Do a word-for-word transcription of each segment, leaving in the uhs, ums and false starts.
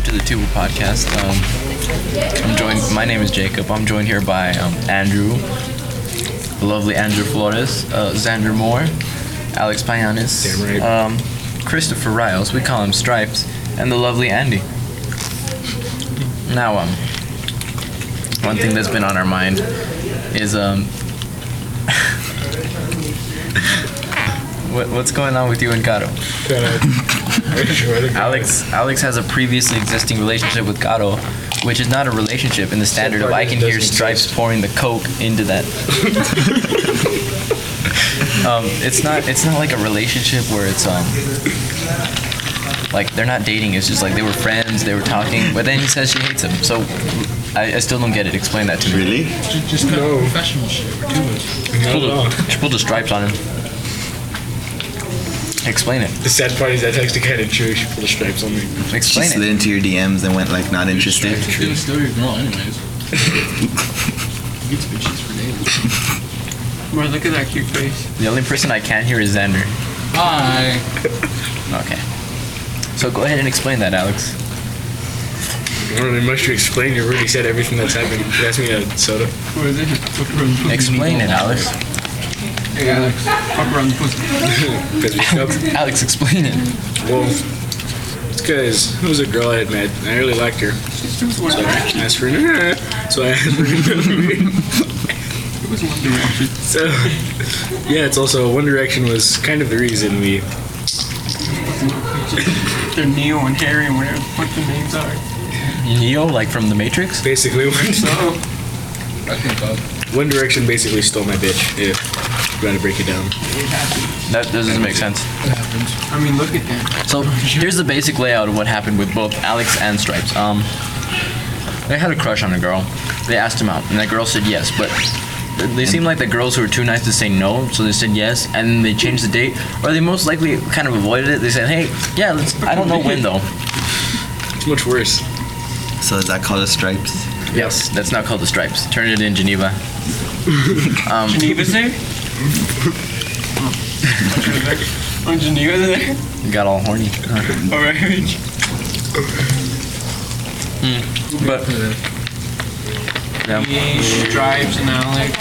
to the Tuba podcast. Um, I'm joined. My name is Jacob. I'm joined here by um, Andrew, the lovely Andrew Flores, uh, Xander Moore, Alex Payanis, Damn right. um, Christopher Riles. We call him Stripes, and the lovely Andy. Now, um, one thing that's been on our mind is um, what, what's going on with you and Gato? Alex Alex has a previously existing relationship with Gato, which is not a relationship in the standard of I can hear Stripes pouring the coke into that. um, it's not it's not like a relationship where it's um like they're not dating. It's just like they were friends, they were talking, but then he says she hates him. So I, I still don't get it. Explain that to me. Really? Just, just kind No. of professional shit. We're tubas. She pulled, the, she pulled the stripes on him. Explain it. The sad part is that actually kind of true. She pulled the stripes on me. She Explain slid it. into your D Ms and went like not interested. You're still your girl, anyways. Gets bitches for days. Boy, look at that cute face. The only person I can't hear is Xander. Hi. Okay. So go ahead and explain that, Alex. I don't really much to explain. You already said everything that's happened. You asked me a soda. What is it? Explain it, Alex. Hey, Alex. Fuck around the pussy. Because we cup. Alex, explain it. Well, it's because it was a girl I had met. And I really liked her. So I asked for an So I asked for an It was One Direction. So, yeah, it's also One Direction was kind of the reason we. They're Neo and Harry and whatever the fuck the names are. Neo, like from The Matrix? Basically, One, So, I think up. One Direction basically stole my bitch. If you gotta break it down. it happens. That doesn't make sense. It happens. I mean, look at that. So here's the basic layout of what happened with both Alex and Stripes. Um, they had a crush on a girl. They asked him out, and that girl said yes, but they seemed like the girls who were too nice to say no, so they said yes, and then they changed the date, or they most likely kind of avoided it. They said, hey, yeah, let's, I don't know when though. It's much worse. So is that called a stripes? Yes, that's not called the Stripes. Turn it in Geneva. Um, Geneva's there? Oh, Geneva's there? you got all horny. Alright. But yeah. Me, Stripes, and Alex.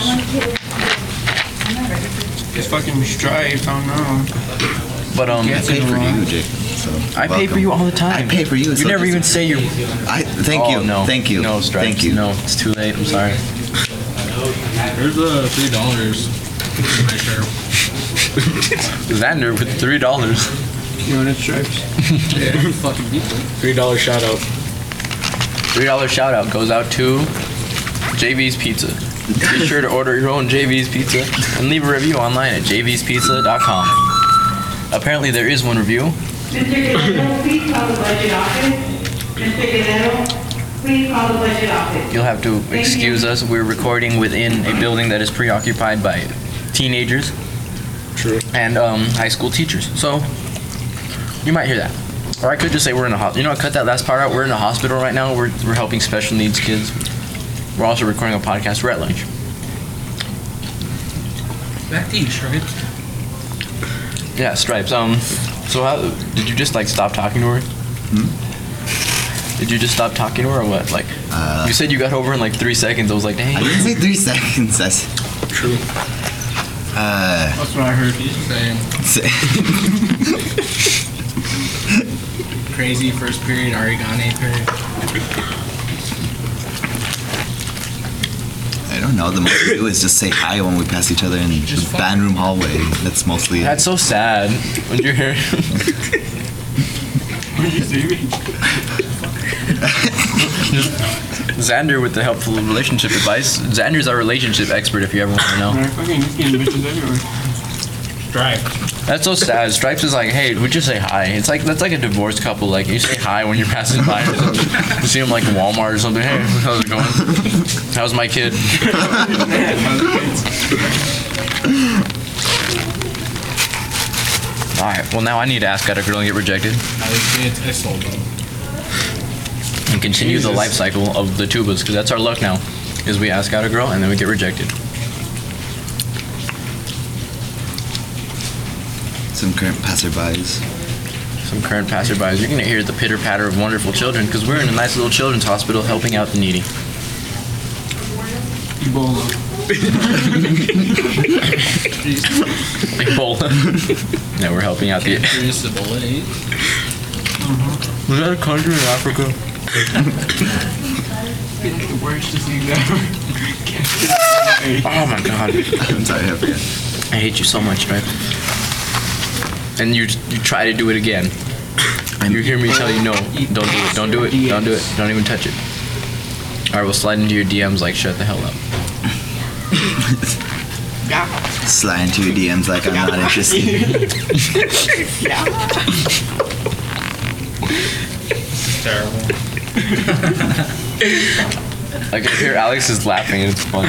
It's fucking Stripes, I don't know. But um, I paid for you, Jake. So I pay for you all the time. I pay for you. You so never just- even say you're. I thank Oh, you. no. Thank you. No, Stripes. Thank you. No, it's too late. I'm sorry. There's uh, three dollars. Right there. Xander with three dollars. You know what it's Stripes? Yeah, fucking people. Three dollar shout out. Three dollar shout out goes out to J V's Pizza. Be sure to order your own J V's Pizza and leave a review online at j v's pizza dot com. Apparently there is one review. Mister Guerrero, please call the budget office. Mister Guerrero, please call the budget office. You'll have to excuse us. We're recording within a building that is preoccupied by teenagers True. and um, high school teachers. So you might hear that. Or I could just say we're in a hospital. You know what? Cut that last part out. We're in a hospital right now. We're, we're helping special needs kids. We're also recording a podcast. We're at lunch. Back to you, Stripes. Yeah, Stripes. Um, so how did you just like stop talking to her? Did you just stop talking to her or what? Like, Uh, you said you got over in like three seconds. I was like, dang. I didn't say three seconds. That's True. uh. That's what I heard. Saying crazy first period, Arigane period. I don't know. The most we do is just say hi when we pass each other in Just the band room hallway. That's mostly. That's so sad when you're here. What you see me? Xander with the helpful relationship advice. Xander's our relationship expert if you ever want to know. I fucking just getting bitches everywhere. Stripes. That's so sad. Stripes is like, hey, we just say hi. It's like that's like a divorced couple. Like you say hi when you're passing by or something. You see them like in Walmart or something. Hey, how's it going? How's my kid? All right. Well, now I need to ask out a girl and get rejected, I did. I sold them. and continue the Jesus. life cycle of the tubas, because that's our luck now. Is we ask out a girl and then we get rejected. Some current passerbys. some current passerbys. You're gonna hear the pitter patter of wonderful children because we're in a nice little children's hospital helping out the needy. Ebola. Ebola. Yeah, we're helping out the. Curious Ebola AIDS. Was that a country in Africa? It's the worst disease ever. Oh my god. I'm sorry, I forgot. I hate you so much, right? And you you try to do it again. And you hear me tell you no, don't do it, don't do it, don't do it, don't even touch it. Alright, we'll slide into your D Ms like shut the hell up. Slide into your D Ms like I'm not interested. This is terrible. Like I hear Alex is laughing and it's fun.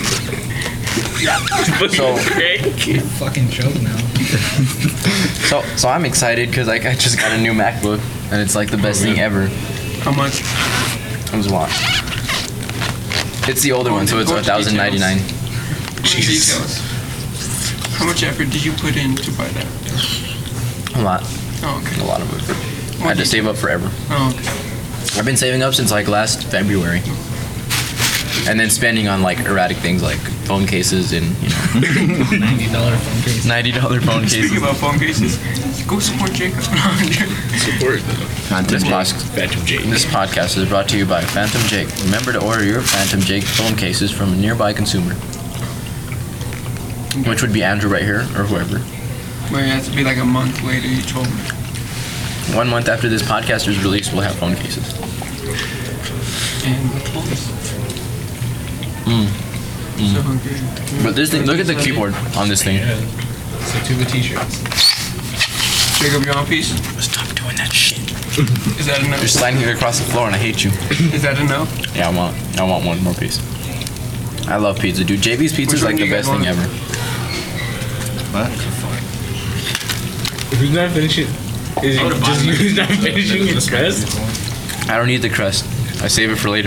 So Fucking choke now. so so I'm excited because like I just got a new MacBook and it's like the best thing ever. How much? It was watch. It's the older one, so it's Go a into thousand ninety nine. Details. How much effort did you put in to buy that? A lot, Oh, okay. a lot of effort. I had to save up forever. Oh, okay. I've been saving up since like last February. And then spending on like erratic things like phone cases and you know ninety dollar phone case. ninety dollar phone Speaking cases. about phone cases, go support Jacob. Support the Phantom This, Jake. pos- Phantom Jake. this podcast is brought to you by Phantom Jake. Remember to order your Phantom Jake phone cases from a nearby consumer. Which would be Andrew right here or whoever. But it has to be like a month later, you told me. One month after this podcast is released, we'll have phone cases. And the toys. Mm. So hungry. But this thing, look at the keyboard on this thing. Yeah. It's a tube of t-shirts. Jacob, you want a piece? Stop doing that shit. Is that enough? You're sliding it across the floor and I hate you. Is that enough? Yeah, I want, I want one more piece. I love pizza, dude. J B's pizza is Which one like do the you best guys thing want? ever. What? Who's not finishing? Is he just who's not finishing his crust? I don't need the crust. I save it for later.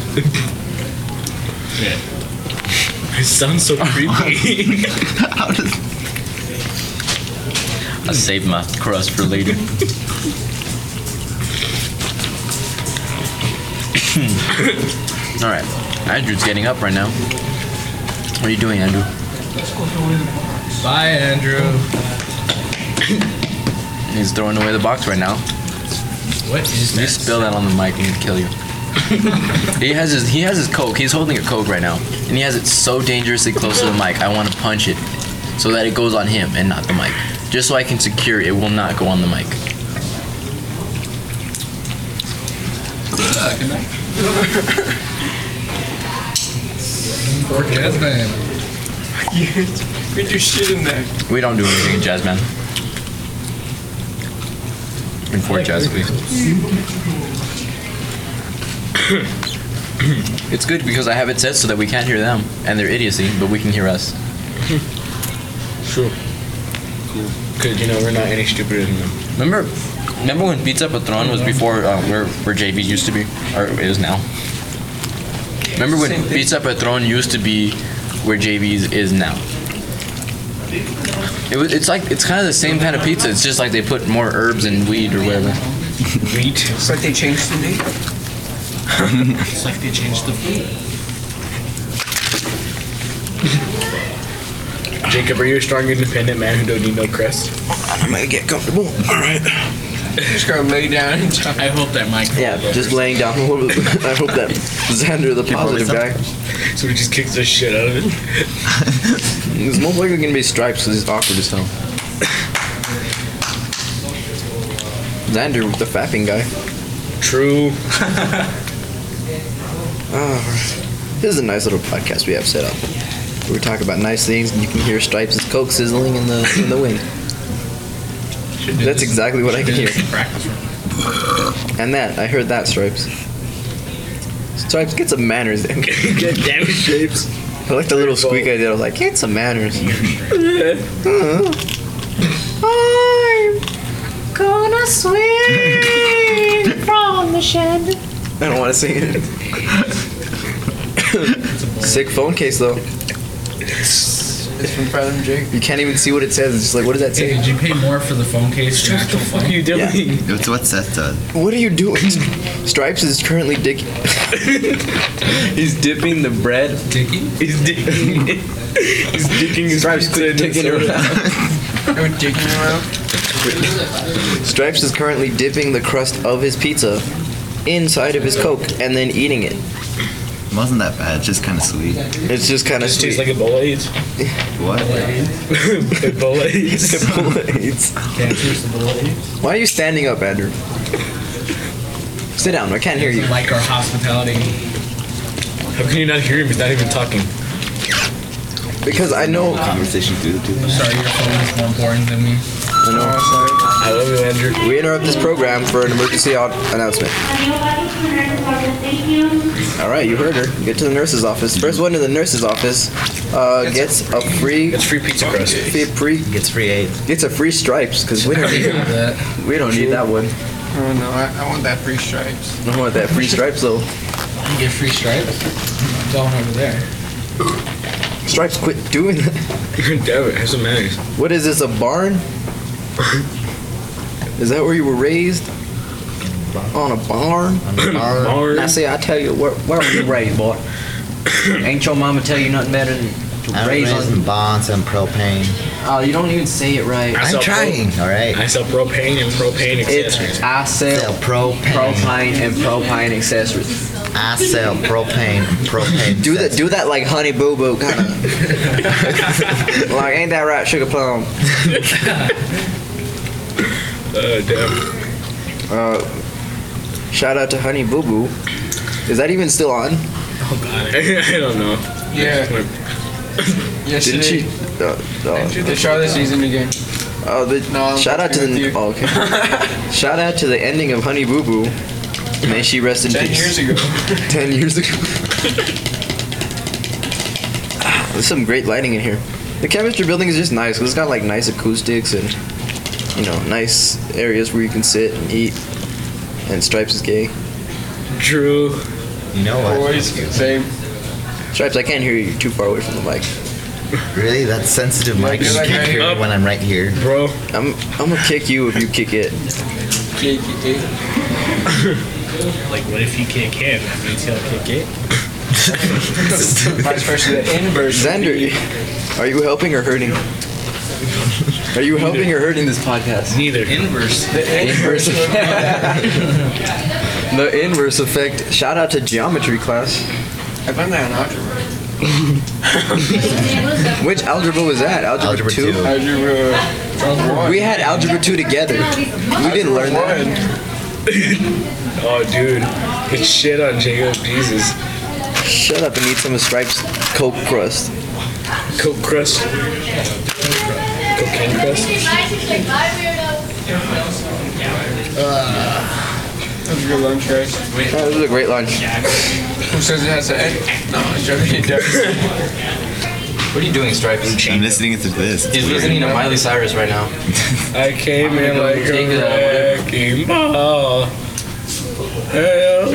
Yeah. It sounds so creepy. How does... I save my crust for later. All right, Andrew's getting up right now. What are you doing, Andrew? Bye, Andrew. He's throwing away the box right now. What is If you that? spill that on the mic, I'm gonna kill you. he has his he has his Coke. He's holding a Coke right now, and he has it so dangerously close to the mic. I want to punch it so that it goes on him and not the mic, just so I can secure it will not go on the mic. Poor jazz band. Put your shit in there. We don't do anything in jazz, man. In four jazz, please. It's good because I have it set so that we can't hear them and their idiocy, but we can hear us. True. Cool. Because, you know, we're not any stupider than them. Remember, remember when Pizza Patron was before uh, where where J B used to be, or is now? Remember when Same thing. Pizza Patron used to be where J B's is now? It was, it's like it's kind of the same kind of pizza. It's just like they put more herbs and weed or whatever. Wheat. It's like they changed the name. It's like they changed the food. Jacob, are you a strong, independent man who don't need no crest? I'm gonna get comfortable. All right. Just gotta lay down and talk. I hope that mic. Yeah, just laying down. I hope that Xander, the positive guy, So he just kicks the shit out of it. is most likely gonna be stripes because he's awkward as hell. Xander, the fapping guy. True. Oh, this is a nice little podcast we have set up. We talk about nice things, and you can hear Stripes' Coke sizzling in the in the wind. That's exactly what I can hear. Practice room. And that, I heard that, Stripes. Stripes, get some manners then. God damn it, Shapes. I like the little squeak I did. I was like, get some manners. I'm gonna swing from the shed. I don't want to sing it. Sick phone case though. Is It's from President Jake. You can't even see what it says. It's just like, what does that Hey, say? did you pay more for the phone case than What the actual fuck phone? are you doing? It's what Seth does. What are you doing? Stripes is currently dick. He's dipping the bread. Dickie? He's digging. He's digging his Stripes pizza in digging soda. around. You're digging around? Stripes is currently dipping the crust of his pizza inside of his Coke and then eating it. It wasn't that bad. It's just kind of sweet. It's just kind of It sweet. tastes like a bowl of AIDS. What? A bowl of AIDS. Bullets. Can't choose the bullet. Why are you standing up, Andrew? Sit down. I can't hear you. Like our hospitality. How can you not hear him? He's not even talking. Because I know. Conversation through the tube. Sorry, your phone is more important than me. I know. I love you, Andrew. We interrupt this program for an emergency out- announcement. Thank you. All right, you heard her. Get to the nurse's office. First one to the nurse's office uh, gets a free, It's free pizza crust. free, free Gets free eight. gets a free stripes because we don't need That. we don't need that one. Oh no, I, I want that free stripes. I don't want that free stripes though. You get free stripes? Going over there. Stripes, quit doing that. Damn it, have some mayonnaise. What is this? A barn? Is that where you were raised? On a barn? Barn. Now, see, I tell you, where, where were you raised, boy? Ain't your mama tell you nothing better than to I'm raise raising on? bonds and propane. Oh, you don't even say it right. I I'm sell trying. All right. I sell propane and propane It's accessories. I Sell sell propane. propane and propane accessories. I sell propane. Propane. Do that. Do that like Honey Boo Boo kind of. Like, ain't that right, Sugar Plum? Uh, damn. Uh, shout out to Honey Boo Boo. Is that even still on? Oh god, I, I don't know. Yeah. Yes, Didn't it she? is. Uh, uh, They start the season again. oh, the No, I'm shout out to fucking the. with you. Oh, okay. Shout out to the ending of Honey Boo Boo. May she rest in Ten peace. years ago. Ten years ago. Ah, there's some great lighting in here. The chemistry building is just nice because it's got like nice acoustics and you know nice areas where you can sit and eat. And Stripes is gay. True. You know what? Always same. Stripes, I can't hear you. You're too far away from the mic. Really? That's sensitive, Mike. You you're like can't right hear up. it when I'm right here. Bro. I'm I'm gonna kick you if you kick it. K K K. Like, what if you can't can? That means he'll kick it. Vice versa, the inverse. Xander, are you helping or hurting? Are you helping or hurting this podcast? Neither. Inverse. The inverse effect. The inverse effect. Shout out to geometry class. I've done that in algebra. Which algebra was that? Algebra, Algebra two? two. Algebra. We had algebra two together. We didn't learn that. Oh, dude. Good shit on Jacob. Jesus. Shut up and eat some of Stripes' Coke crust. Coke crust. Cocaine crust. That was a good lunch, guys. That was a great lunch. Who says it has to end? No, I'm joking. It does. What are you doing, Stripes? I'm listening to this. He's listening to Miley Cyrus right now. I came in like Take it a out. wrecking ball. Hell,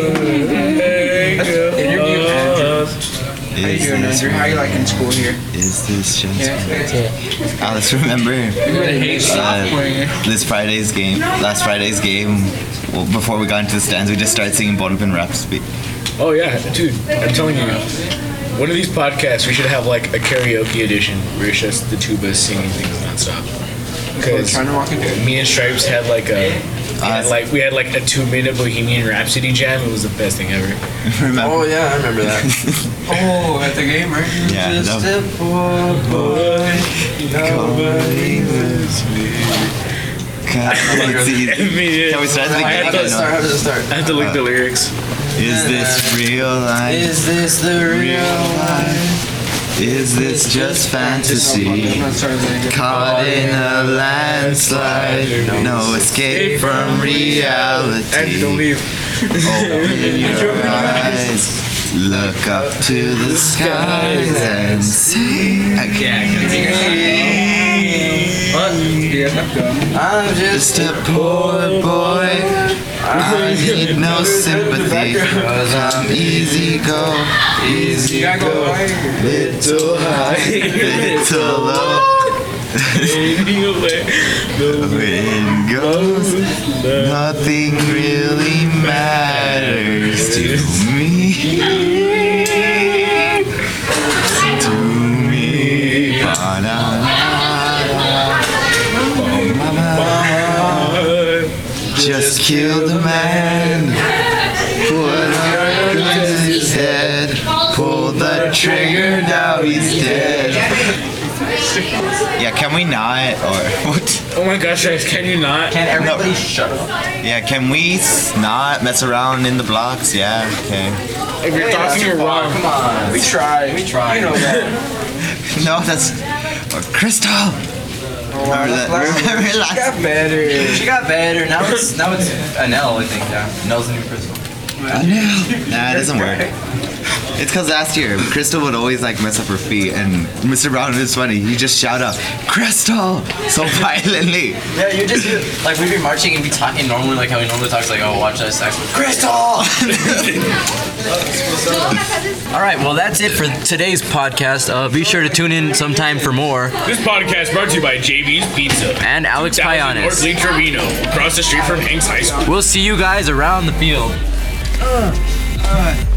Interview Andrew. How you Is doing, this, Andrew? How you liking school here? is this just Yeah. Alex, remember hate sophomore year. uh, this Friday's game, last Friday's game, well, before we got into the stands, we just started singing Bonapin Rhapsody. Oh yeah, dude. I'm telling you. One of these podcasts, we should have like a karaoke edition where it's just the two of us singing things nonstop. Because Trying to walk into it. me and Stripes had like a, we had Uh, like we had like a two-minute Bohemian Rhapsody jam. It was the best thing ever. Remember? Oh yeah, I remember that. Oh, at the game, right? Yeah, Just that- a poor boy. Nobody knows me. It's easy. Can we start at the I had beginning? to Start, how does it start? I have to look the lyrics. Is this real life? Is this the real life? Is this just fantasy? I'm not starting that again. Caught in a landslide, no escape from Andrew, don't reality. leave. Open your eyes, look up to the skies and see. I What? Yeah, I'm done. I'm just Just a poor boy I need no sympathy, cause I'm easy go, easy go, little high, little low. The wind goes, nothing really matters to me. To me. Ba-na-na-na. Just killed a man, put a gun to his head, pulled the trigger, now he's dead. Yeah, can we not, or what? Oh my gosh, guys, can you not? Can everybody shut up? Yeah, can we s- not mess around in the blocks? Yeah, okay. If you're talking, you're wrong. Come on. We try. We try. You know that. No, that's oh, Crystal. Remember that? Remember She last? got better. She got better. Now it's now it's an L, I think. Yeah. Nell's the new Crystal. Oh, no. Nah, it doesn't work. It's because last year, Crystal would always like mess up her feet, and Mister Brown is funny. He just shout out, "Crystal!" so violently. Yeah, you just you, like we'd be marching and be talking normally like how he normally talks, like, oh, watch that sex with Crystal. All right, well that's it for today's podcast. Uh, be sure to tune in sometime for more. This podcast brought to you by J B's Pizza. And Alex North Payanis. Lee Trevino, across the street from Hanks High School. We'll see you guys around the field. Uh, uh.